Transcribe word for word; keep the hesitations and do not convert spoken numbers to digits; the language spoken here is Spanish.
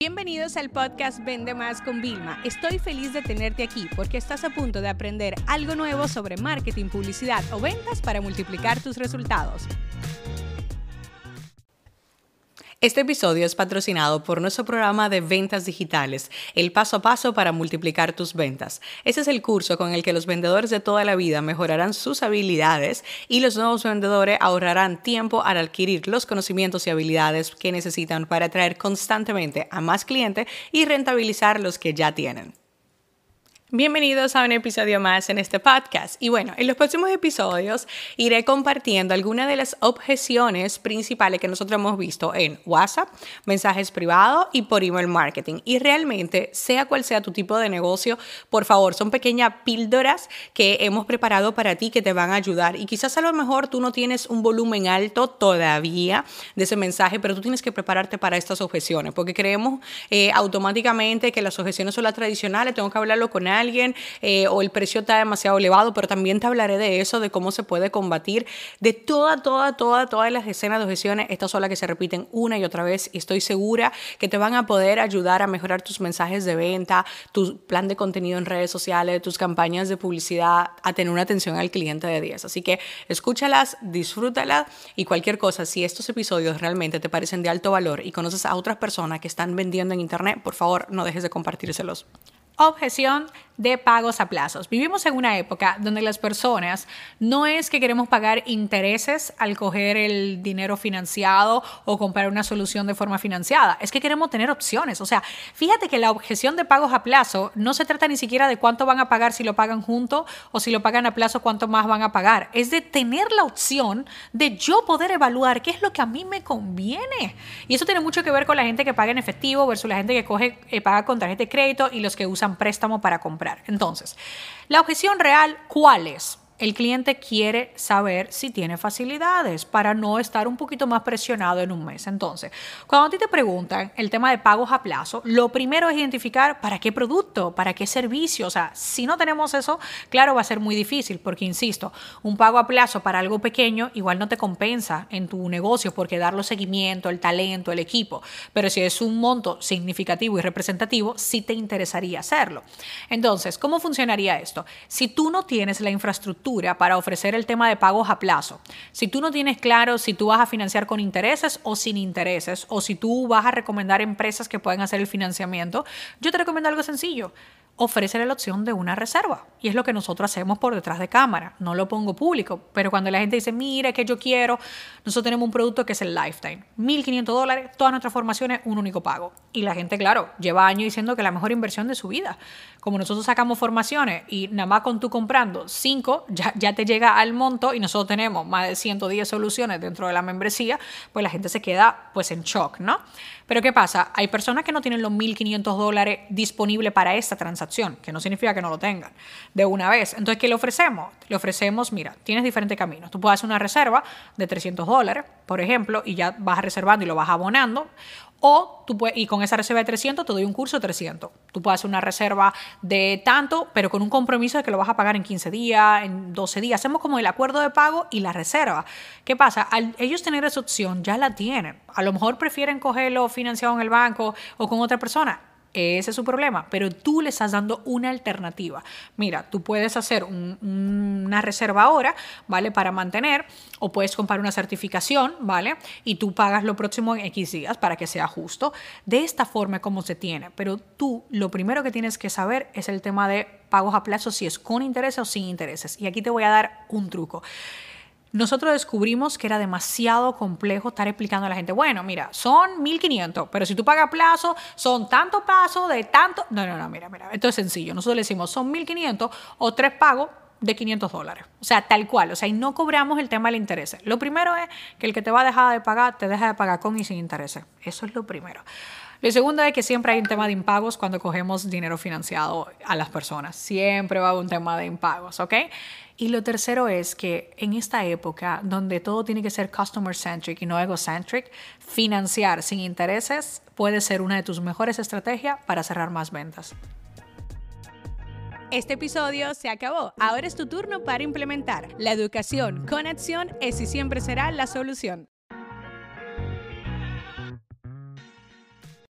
Bienvenidos al podcast Vende Más con Vilma. Estoy feliz de tenerte aquí porque estás a punto de aprender algo nuevo sobre marketing, publicidad o ventas para multiplicar tus resultados. Este episodio es patrocinado por nuestro programa de ventas digitales, el paso a paso para multiplicar tus ventas. Ese es el curso con el que los vendedores de toda la vida mejorarán sus habilidades y los nuevos vendedores ahorrarán tiempo al adquirir los conocimientos y habilidades que necesitan para atraer constantemente a más clientes y rentabilizar los que ya tienen. Bienvenidos a un episodio más en este podcast. Y bueno, en los próximos episodios iré compartiendo algunas de las objeciones principales que nosotros hemos visto en WhatsApp, mensajes privados y por email marketing. Y realmente, sea cual sea tu tipo de negocio, por favor, son pequeñas píldoras que hemos preparado para ti que te van a ayudar. Y quizás a lo mejor tú no tienes un volumen alto todavía de ese mensaje, pero tú tienes que prepararte para estas objeciones, porque creemos eh, automáticamente que las objeciones son las tradicionales, tengo que hablarlo con alguien. alguien eh, o el precio está demasiado elevado, pero también te hablaré de eso, de cómo se puede combatir, de toda, toda, toda, todas las escenas de objeciones. Estas son las que se repiten una y otra vez y estoy segura que te van a poder ayudar a mejorar tus mensajes de venta, tu plan de contenido en redes sociales, tus campañas de publicidad, a tener una atención al cliente de diez. Así que escúchalas, disfrútalas y cualquier cosa, si estos episodios realmente te parecen de alto valor y conoces a otras personas que están vendiendo en internet, por favor, no dejes de compartírselos. Objeción de pagos a plazos. Vivimos en una época donde las personas no es que queremos pagar intereses al coger el dinero financiado o comprar una solución de forma financiada, es que queremos tener opciones. O sea, fíjate que la objeción de pagos a plazo no se trata ni siquiera de cuánto van a pagar si lo pagan junto o si lo pagan a plazo cuánto más van a pagar. Es de tener la opción de yo poder evaluar qué es lo que a mí me conviene. Y eso tiene mucho que ver con la gente que paga en efectivo versus la gente que coge, eh, paga con tarjeta de crédito y los que usan préstamo para comprar. Entonces, la objeción real, ¿cuál es? El cliente quiere saber si tiene facilidades para no estar un poquito más presionado en un mes. Entonces, cuando a ti te preguntan el tema de pagos a plazo, lo primero es identificar para qué producto, para qué servicio. O sea, si no tenemos eso, claro, va a ser muy difícil porque, insisto, un pago a plazo para algo pequeño igual no te compensa en tu negocio porque darle seguimiento, el talento, el equipo. Pero si es un monto significativo y representativo, sí te interesaría hacerlo. Entonces, ¿cómo funcionaría esto? Si tú no tienes la infraestructura para ofrecer el tema de pagos a plazo. Si tú no tienes claro si tú vas a financiar con intereses o sin intereses, o si tú vas a recomendar empresas que pueden hacer el financiamiento, yo te recomiendo algo sencillo. Ofrecer la opción de una reserva. Y es lo que nosotros hacemos por detrás de cámara. No lo pongo público, pero cuando la gente dice, mira, que yo quiero, nosotros tenemos un producto que es el Lifetime. mil quinientos dólares, todas nuestras formaciones, un único pago. Y la gente, claro, lleva años diciendo que es la mejor inversión de su vida. Como nosotros sacamos formaciones y nada más con tú comprando cinco, ya, ya te llega al monto y nosotros tenemos más de ciento diez soluciones dentro de la membresía, pues la gente se queda pues en shock, ¿no? Pero ¿qué pasa? Hay personas que no tienen los mil quinientos dólares disponibles para esta transacción, que no significa que no lo tengan de una vez. Entonces, ¿qué le ofrecemos? Le ofrecemos, mira, tienes diferentes caminos. Tú puedes hacer una reserva de trescientos dólares, por ejemplo, y ya vas reservando y lo vas abonando. O tú puedes, y con esa reserva de trescientos te doy un curso de trescientos. Tú puedes hacer una reserva de tanto, pero con un compromiso de que lo vas a pagar en quince días, en doce días. Hacemos como el acuerdo de pago y la reserva. ¿Qué pasa? Al ellos tener esa opción, ya la tienen. A lo mejor prefieren cogerlo financiado en el banco o con otra persona. Ese es su problema, pero tú le estás dando una alternativa. Mira, tú puedes hacer un, una reserva ahora, ¿vale? Para mantener, o puedes comprar una certificación, ¿vale? Y tú pagas lo próximo en X días para que sea justo. De esta forma es como se tiene, pero tú lo primero que tienes que saber es el tema de pagos a plazo, si es con intereses o sin intereses. Y aquí te voy a dar un truco. Nosotros descubrimos que era demasiado complejo estar explicando a la gente, bueno, mira, son mil quinientos, pero si tú pagas plazo, son tanto plazo de tanto... No, no, no, mira, mira, esto es sencillo. Nosotros le decimos, son mil quinientos o tres pagos de quinientos dólares. O sea, tal cual. O sea, y no cobramos el tema del interés. Lo primero es que el que te va a dejar de pagar, te deja de pagar con y sin intereses. Eso es lo primero. Lo segundo es que siempre hay un tema de impagos cuando cogemos dinero financiado a las personas. Siempre va a haber un tema de impagos, ¿ok? Y lo tercero es que en esta época donde todo tiene que ser customer-centric y no ego-centric, financiar sin intereses puede ser una de tus mejores estrategias para cerrar más ventas. Este episodio se acabó. Ahora es tu turno para implementar. La educación con acción es y siempre será la solución.